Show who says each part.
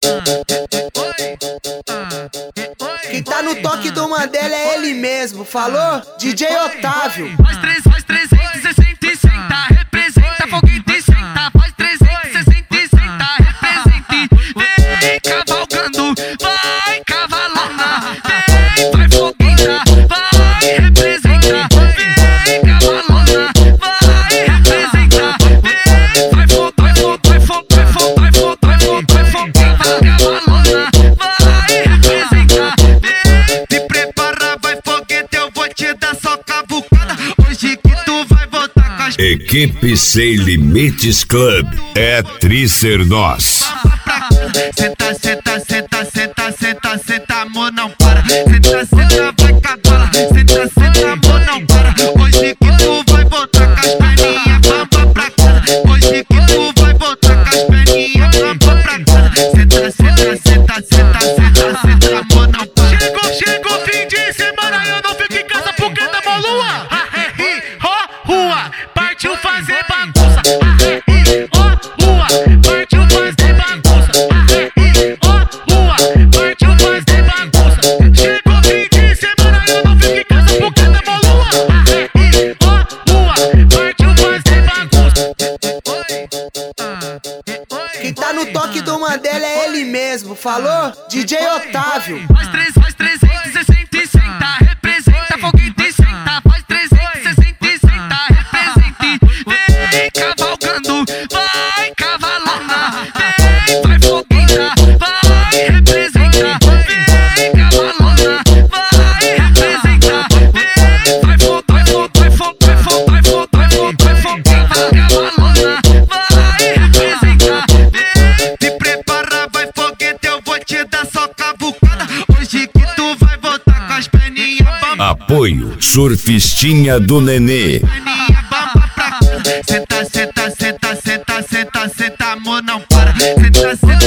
Speaker 1: Quem tá no toque do Mandela é ele mesmo, falou? DJ Otávio.
Speaker 2: Faz 360 e senta, representa foguete e senta. Faz 360 e senta, representa e vem cavalgando, vai cavalona, vem, vai fogueira, vai representa, vem cavalona, vai representa, vem, vai fogueira, vai cavalona, vai representa, vem, te prepara, vai foguete, eu vou te dar só cavucada, hoje que tu vai voltar com as...
Speaker 3: Equipe Sem Limites Club é Tricer Nós.
Speaker 2: Senta, senta, senta, senta, senta, senta, amor não para. Senta, senta, vai cavalo. Senta, senta, amor não para. Hoje que tu vai voltar com as perninhas, bamba pra casa. Hoje que tu vai voltar com as perninhas, bamba pra casa. Senta, senta, senta, senta, senta, senta, amor não para. Chegou o fim de semana, eu não fico em casa porque tá mó lua. Rua, partiu fazer bagunça. Rua, partiu fazer bagunça. Rua, partiu fazer bagunça. Chegou fim de semana, eu não fico em casa porque tá mó lua. Rua, partiu fazer bagunça.
Speaker 1: Quem tá no toque do Mandela é ele mesmo, falou? DJ Otávio.
Speaker 2: Faz 360 e senta, representa foguete e senta. Faz 360 e senta, representa e vem cavalgando, vai cavalona, vem, vai fogueira, vai representa, vem cavalona, vai representa, vem, vai cavalona, vai representa, vem, te prepara, vai foguete, eu vou te dar só cavucada, hoje que tu vai voltar com as perninhas bamba.
Speaker 3: Apoio Surfistinha do Nenê.
Speaker 2: Perninha bamba pra casa. Senta, senta, senta, senta, senta, senta, amor não para. Senta, senta.